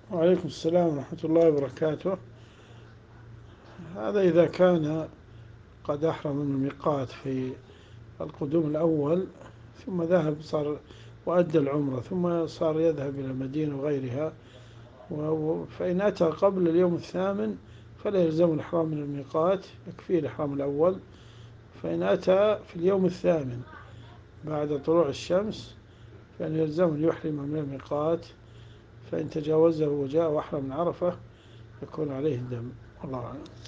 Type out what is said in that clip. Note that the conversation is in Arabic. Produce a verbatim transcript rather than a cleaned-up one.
وعليكم السلام ورحمة الله وبركاته. هذا إذا كان قد أحرم من الميقات في القدوم الأول، ثم ذهب صار وأدى العمرة، ثم صار يذهب إلى المدينة وغيرها، فإن أتى قبل اليوم الثامن فلا يلزم الإحرام من الميقات، يكفيه الإحرام الأول. فإن أتى في اليوم الثامن بعد طلوع الشمس فإن يلزم أن يحرم من الميقات، فإن تجاوزه وجاء وأحرم من عرفة يكون عليه الدم. والله أعلم.